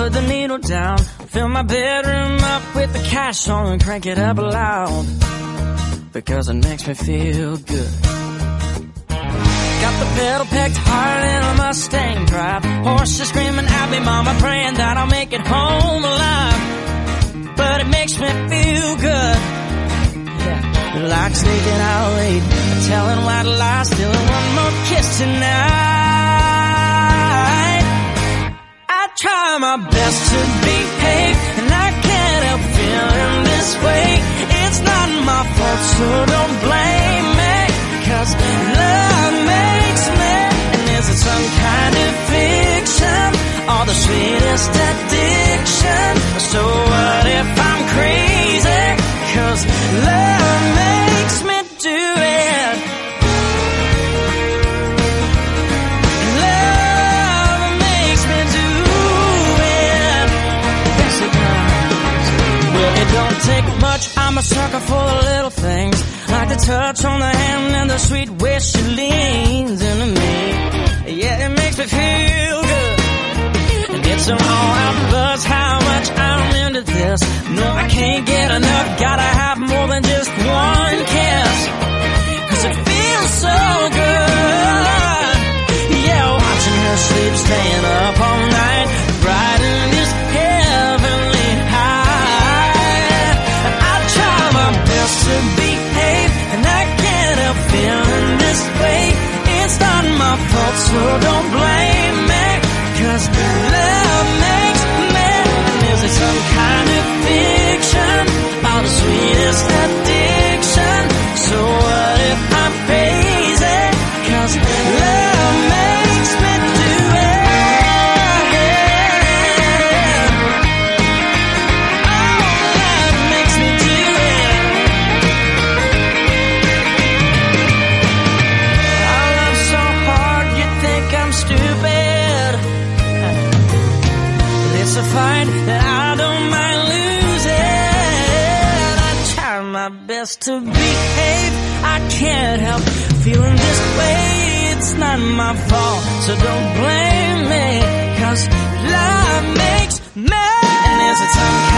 put the needle down, fill my bedroom up with the cash on and crank it up loud, because it makes me feel good. Got the pedal packed hard in a Mustang drive, horses screaming at me, mama praying that I'll make it home alive, but it makes me feel good. Like sneaking out late, telling white lies, stealing one more kiss tonight. I try my best to behave, and I can't help feeling this way. It's not my fault, so don't blame me, 'cause love makes me. And is it some kind of fiction, or the sweetest addiction? So what if I'm crazy, 'cause love makes me do it. Love makes me do it. Yes, it does. Well, it don't take much. I'm a sucker for the little things, like the touch on the hand and the sweet way she leans into me. Yeah, it makes me feel good. And it's an all-out buzz how much I'm into this. No, I can't get enough, gotta have more than just one kiss, 'cause it feels so good. Yeah, watching her sleep, staying up all night, riding this heavenly high. I try my best to behave, and I can't help feeling this way. It's not my fault, so don't blame me, 'cause love makes me. And is it some kind of fiction, or the sweetest addiction? So what if I'm crazy, 'cause love makes me do it. Oh, love makes me do it. I love so hard you think I'm stupid. It's a fight that I don't mind losing. I try my best to behave, I can't help feeling this way. It's not my fault, so don't blame me, 'cause love makes me. And is it some